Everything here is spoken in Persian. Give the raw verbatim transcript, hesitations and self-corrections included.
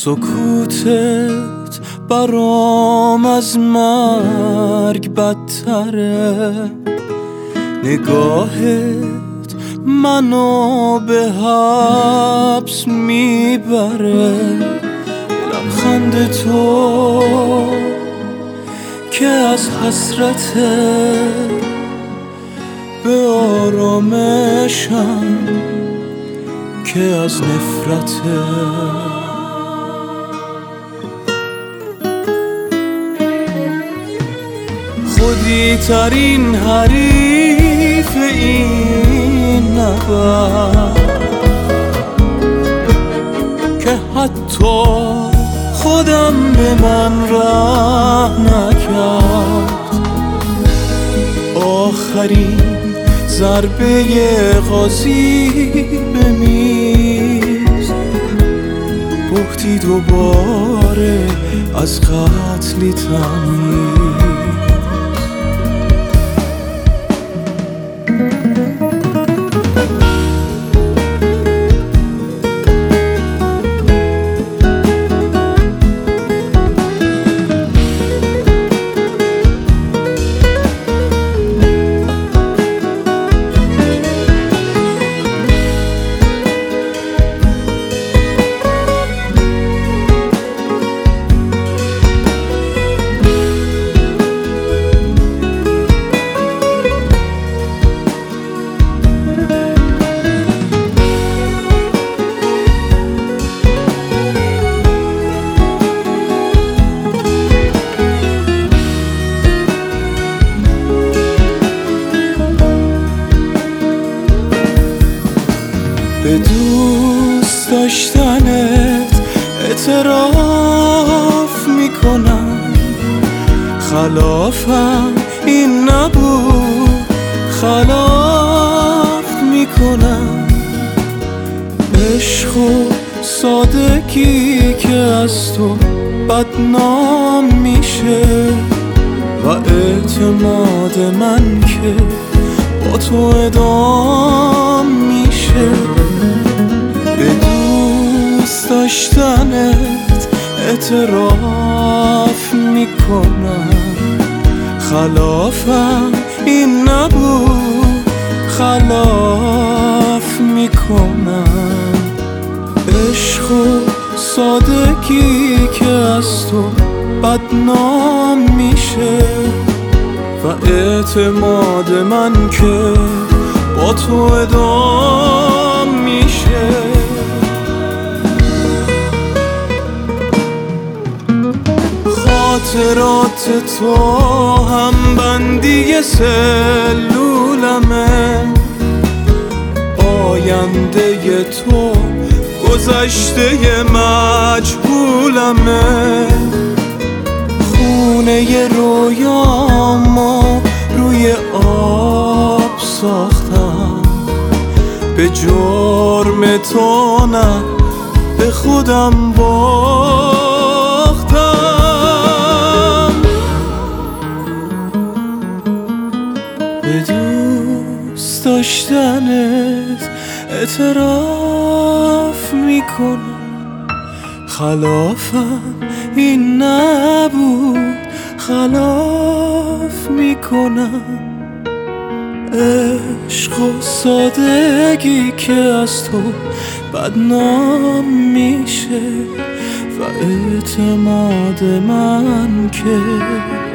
سکوتت برام از مرگ بدتره، نگاهت منو به حبس میبره، لبخند تو که از حسرته به آرامشم که از نفرته. خودی ترین حریف این نبرد که حتی خودم به من ره نکرد. آخرین ضربه قاضی به میز، بهتی دوباره از قتلی تمیز. به دوست داشتنت اعتراف میکنم، خلافم این نبود خلاف میکنم. عشق و سادگی که از تو بدنام میشه و اعتماد من که با تو ادام میشه. به دوست داشتنت اعتراف میکنم، خلافم این نبود خلاف میکنم. عشق و سادگی که از تو بدنام میشه و اعتماد من که با تو ادام میشه. خاطرات تو هم بندی سلولمه، آینده تو گذشته مجهولمه. خونه رویامو روی آب ساختم، به جرم تو نه به خودم باختم. به دوست داشتنت اعتراف میکنم، خلافم این نبود خلاف میکنم. عشق و سادگی که از تو بدنام میشه و اعتماد من که